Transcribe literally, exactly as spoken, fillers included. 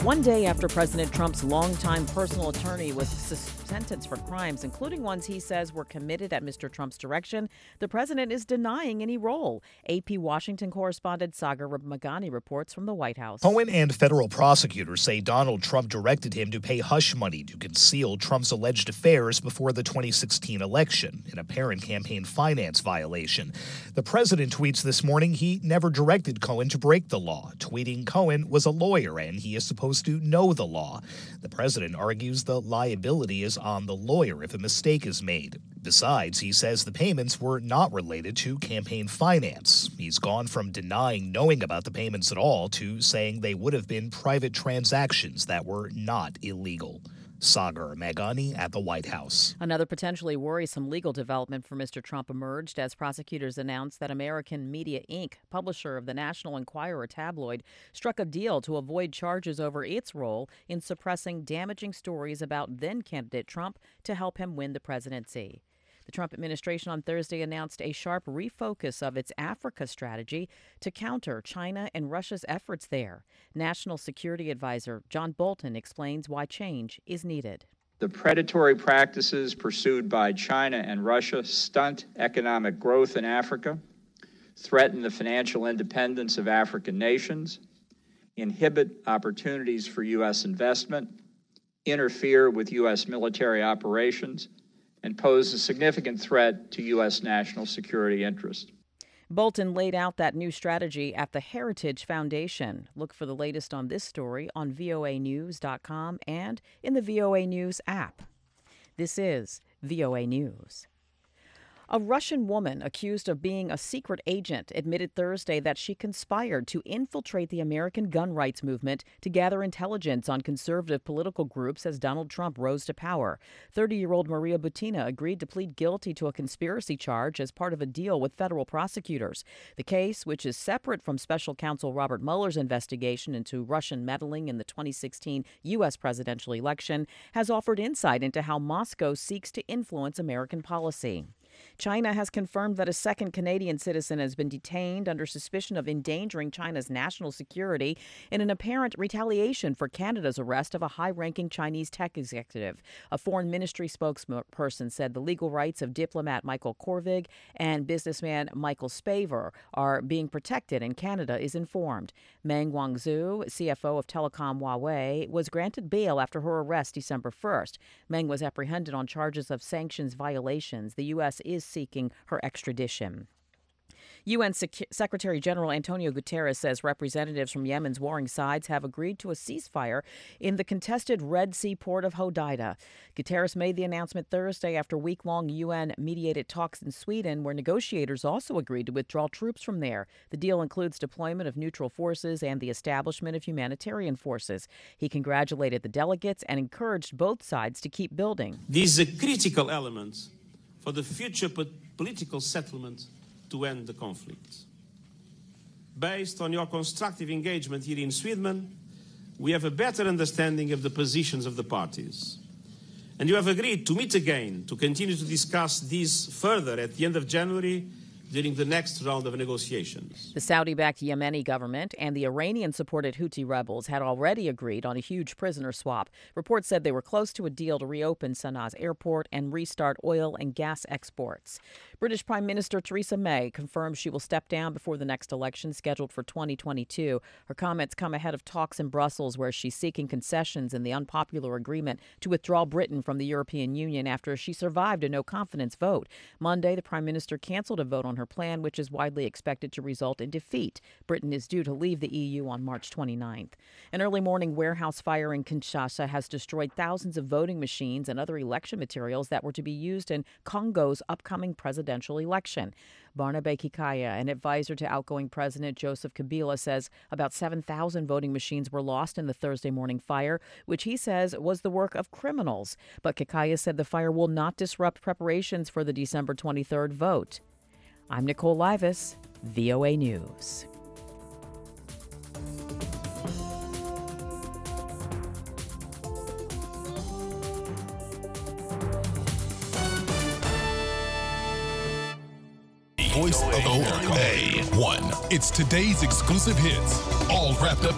One day after President Trump's longtime personal attorney was sentenced for crimes, including ones he says were committed at Mister Trump's direction, the president is denying any role. A P Washington correspondent Sagar Meghani reports from the White House. Cohen and federal prosecutors say Donald Trump directed him to pay hush money to conceal Trump's alleged affairs before the twenty sixteen election, an apparent campaign finance violation. The president tweets this morning he never directed Cohen to break the law, tweeting Cohen was a lawyer and he is supposed to know the law. The president argues the liability is on the lawyer if a mistake is made. Besides, he says the payments were not related to campaign finance. He's gone from denying knowing about the payments at all to saying they would have been private transactions that were not illegal. Sagar Meghani at the White House. Another potentially worrisome legal development for Mister Trump emerged as prosecutors announced that American Media Incorporated, publisher of the National Enquirer tabloid, struck a deal to avoid charges over its role in suppressing damaging stories about then-candidate Trump to help him win the presidency. The Trump administration on Thursday announced a sharp refocus of its Africa strategy to counter China and Russia's efforts there. National Security Advisor John Bolton explains why change is needed. The predatory practices pursued by China and Russia stunt economic growth in Africa, threaten the financial independence of African nations, inhibit opportunities for U S investment, interfere with U S military operations, and pose a significant threat to U S national security interests. Bolton laid out that new strategy at the Heritage Foundation. Look for the latest on this story on V O A news dot com and in the V O A News app. This is V O A News. A Russian woman accused of being a secret agent admitted Thursday that she conspired to infiltrate the American gun rights movement to gather intelligence on conservative political groups as Donald Trump rose to power. thirty-year-old Maria Butina agreed to plead guilty to a conspiracy charge as part of a deal with federal prosecutors. The case, which is separate from special counsel Robert Mueller's investigation into Russian meddling in the twenty sixteen U S presidential election, has offered insight into how Moscow seeks to influence American policy. China has confirmed that a second Canadian citizen has been detained under suspicion of endangering China's national security in an apparent retaliation for Canada's arrest of a high-ranking Chinese tech executive. A foreign ministry spokesperson said the legal rights of diplomat Michael Korvig and businessman Michael Spavor are being protected, and Canada is informed. Meng Wanzhou, C F O of Telecom Huawei, was granted bail after her arrest December first. Meng was apprehended on charges of sanctions violations. The U S is seeking her extradition. U N Sec- Secretary General Antonio Guterres says representatives from Yemen's warring sides have agreed to a ceasefire in the contested Red Sea port of Hodeida. Guterres made the announcement Thursday after week-long U N-mediated talks in Sweden, where negotiators also agreed to withdraw troops from there. The deal includes deployment of neutral forces and the establishment of humanitarian forces. He congratulated the delegates and encouraged both sides to keep building. These are critical elements for the future political settlement to end the conflict. Based on your constructive engagement here in Sweden, we have a better understanding of the positions of the parties. And you have agreed to meet again to continue to discuss these further at the end of January during the next round of negotiations. The Saudi-backed Yemeni government and the Iranian-supported Houthi rebels had already agreed on a huge prisoner swap. Reports said they were close to a deal to reopen Sanaa's airport and restart oil and gas exports. British Prime Minister Theresa May confirms she will step down before the next election scheduled for twenty twenty-two. Her comments come ahead of talks in Brussels where she's seeking concessions in the unpopular agreement to withdraw Britain from the European Union after she survived a no-confidence vote. Monday, the Prime Minister canceled a vote on her plan, which is widely expected to result in defeat. Britain is due to leave the E U on March twenty-ninth. An early morning warehouse fire in Kinshasa has destroyed thousands of voting machines and other election materials that were to be used in Congo's upcoming presidential election. Barnabe Kikaya, an advisor to outgoing President Joseph Kabila, says about seven thousand voting machines were lost in the Thursday morning fire, which he says was the work of criminals. But Kikaya said the fire will not disrupt preparations for the December twenty-third vote. I'm Nicole Livas, V O A News. Voice of America. A one. It's today's exclusive hits, all wrapped up